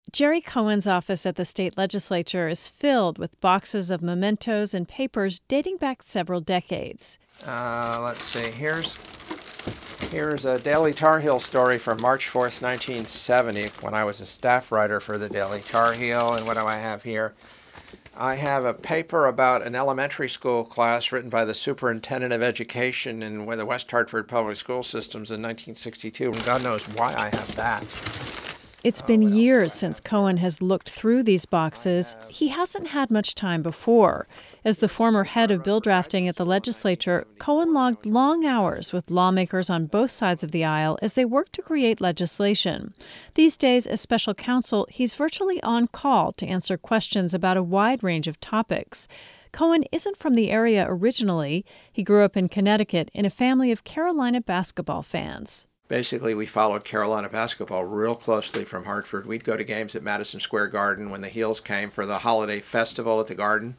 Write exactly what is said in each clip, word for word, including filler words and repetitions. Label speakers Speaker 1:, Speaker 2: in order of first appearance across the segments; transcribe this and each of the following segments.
Speaker 1: Jerry Cohen's office at the state legislature is filled with boxes of mementos and papers dating back several decades.
Speaker 2: Uh, let's see, here's here's a Daily Tar Heel story from March fourth, nineteen seventy, when I was a staff writer for the Daily Tar Heel. And what do I have here? I have a paper about an elementary school class written by the superintendent of education in the West Hartford Public School Systems in nineteen sixty-two, and God knows why I have that.
Speaker 1: It's been years since Cohen has looked through these boxes. He hasn't had much time before. As the former head of bill drafting at the legislature, Cohen logged long hours with lawmakers on both sides of the aisle as they worked to create legislation. These days, as special counsel, he's virtually on call to answer questions about a wide range of topics. Cohen isn't from the area originally. He grew up in Connecticut in a family of Carolina basketball fans.
Speaker 2: Basically, we followed Carolina basketball real closely from Hartford. We'd go to games at Madison Square Garden when the Heels came for the holiday festival at the Garden.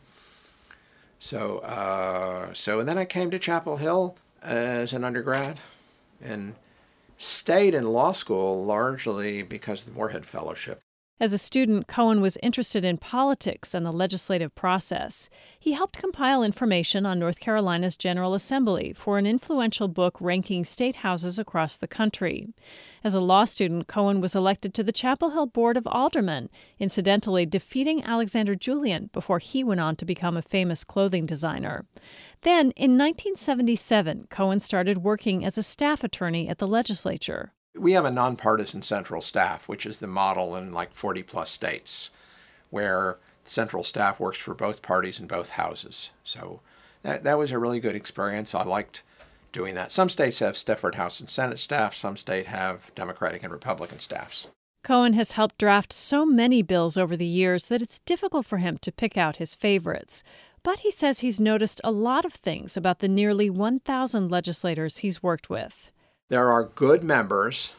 Speaker 2: So, uh, so and then I came to Chapel Hill as an undergrad and stayed in law school largely because of the Moorhead Fellowship.
Speaker 1: As a student, Cohen was interested in politics and the legislative process. He helped compile information on North Carolina's General Assembly for an influential book ranking state houses across the country. As a law student, Cohen was elected to the Chapel Hill Board of Aldermen, incidentally defeating Alexander Julian before he went on to become a famous clothing designer. Then, in nineteen seventy-seven, Cohen started working as a staff attorney at the legislature.
Speaker 2: We have a nonpartisan central staff, which is the model in like forty plus states, where the central staff works for both parties in both houses. So that, that was a really good experience. I liked doing that. Some states have Stafford House and Senate staff. Some states have Democratic and Republican staffs.
Speaker 1: Cohen has helped draft so many bills over the years that it's difficult for him to pick out his favorites. But he says he's noticed a lot of things about the nearly one thousand legislators he's worked with.
Speaker 2: There are good members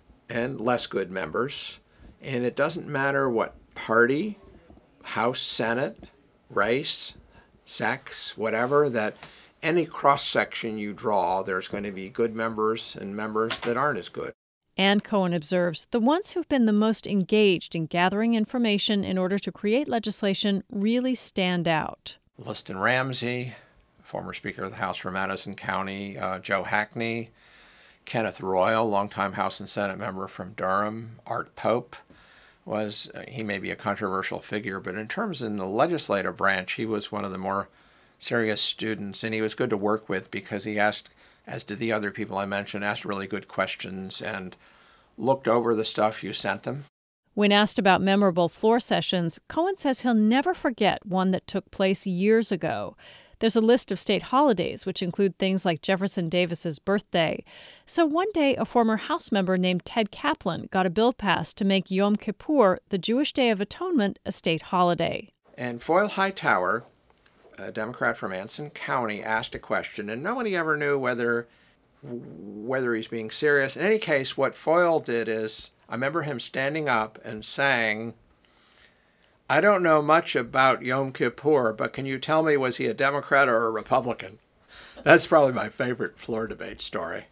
Speaker 2: and less good members, and it doesn't matter what party, House, Senate, race, sex, whatever, that any cross-section you draw, there's going to be good members and members that aren't as good.
Speaker 1: And Cohen observes the ones who've been the most engaged in gathering information in order to create legislation really stand out.
Speaker 2: Liston Ramsey, former Speaker of the House for Madison County, uh, Joe Hackney, Kenneth Royal, longtime House and Senate member from Durham. Art Pope was, uh, he may be a controversial figure, but in terms in the legislative branch, he was one of the more serious students, and he was good to work with because he asked, as did the other people I mentioned, asked really good questions and looked over the stuff you sent them.
Speaker 1: When asked about memorable floor sessions, Cohen says he'll never forget one that took place years ago. There's a list of state holidays, which include things like Jefferson Davis's birthday. So one day, a former House member named Ted Kaplan got a bill passed to make Yom Kippur, the Jewish Day of Atonement, a state holiday.
Speaker 2: And Foyle Hightower, a Democrat from Anson County, asked a question, and nobody ever knew whether whether he's being serious. In any case, what Foyle did is, I remember him standing up and saying, I don't know much about Yom Kippur, but can you tell me, was he a Democrat or a Republican? That's probably my favorite floor debate story.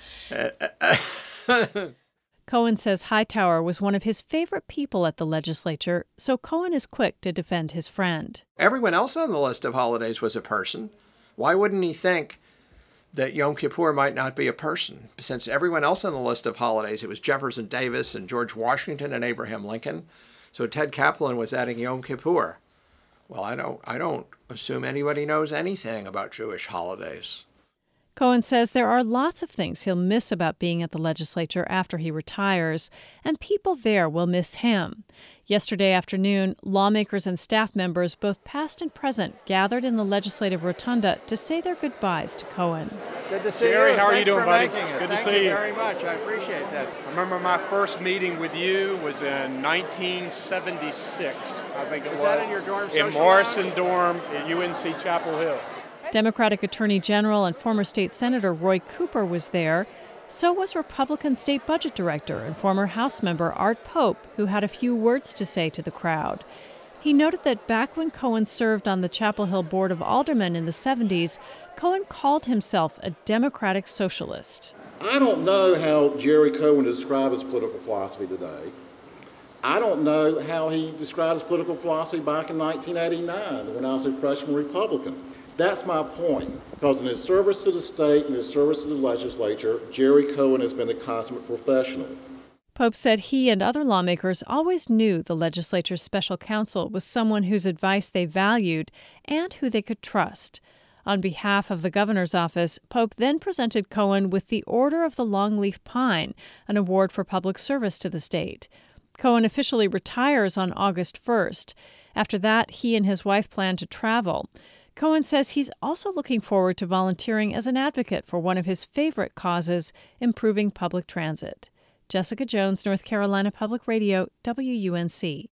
Speaker 1: Cohen says Hightower was one of his favorite people at the legislature, so Cohen is quick to defend his friend.
Speaker 2: Everyone else on the list of holidays was a person. Why wouldn't he think that Yom Kippur might not be a person? Since everyone else on the list of holidays, it was Jefferson Davis and George Washington and Abraham Lincoln. So Ted Kaplan was adding Yom Kippur. Well, I don't, I don't assume anybody knows anything about Jewish holidays.
Speaker 1: Cohen says there are lots of things he'll miss about being at the legislature after he retires, and people there will miss him. Yesterday afternoon, lawmakers and staff members, both past and present, gathered in the legislative rotunda to say their goodbyes to Cohen.
Speaker 2: Good to see
Speaker 3: Jerry,
Speaker 2: you.
Speaker 3: how are
Speaker 2: Thanks
Speaker 3: you doing,
Speaker 2: for
Speaker 3: buddy?
Speaker 2: making it.
Speaker 3: Good to
Speaker 2: Thank
Speaker 3: see
Speaker 2: you
Speaker 3: you.
Speaker 2: very much. I appreciate that.
Speaker 3: I remember my first meeting with you was in nineteen seventy-six, I think it was.
Speaker 2: Was that in your dorm
Speaker 3: In
Speaker 2: social
Speaker 3: Morrison
Speaker 2: lounge?
Speaker 3: dorm at U N C Chapel Hill.
Speaker 1: Democratic Attorney General and former state Senator Roy Cooper was there. So was Republican State Budget Director and former House member Art Pope, who had a few words to say to the crowd. He noted that back when Cohen served on the Chapel Hill Board of Aldermen in the seventies, Cohen called himself a democratic socialist.
Speaker 4: I don't know how Jerry Cohen described his political philosophy today, I don't know how he described his political philosophy back in nineteen eighty-nine when I was a freshman Republican. That's my point, because in his service to the state and his service to the legislature, Jerry Cohen has been a consummate professional.
Speaker 1: Pope said he and other lawmakers always knew the legislature's special counsel was someone whose advice they valued and who they could trust. On behalf of the governor's office, Pope then presented Cohen with the Order of the Longleaf Pine, an award for public service to the state. Cohen officially retires on August first. After that, he and his wife plan to travel. Cohen says he's also looking forward to volunteering as an advocate for one of his favorite causes, improving public transit. Jessica Jones, North Carolina Public Radio, W U N C.